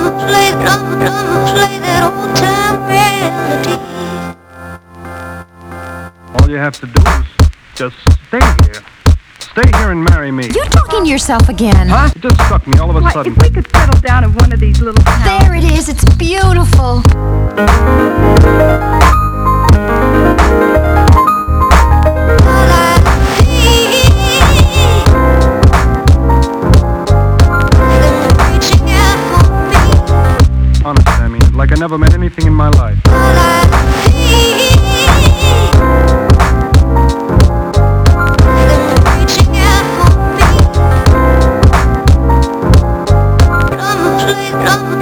play that old time melody. All you have to do is just stay here. Stay here and marry me. You talking to yourself again? Huh? It just struck me all of a Why, sudden. if we could settle down in one of these little towns. There it is. It's beautiful. Honestly, I mean it. Like I never met anything in my life.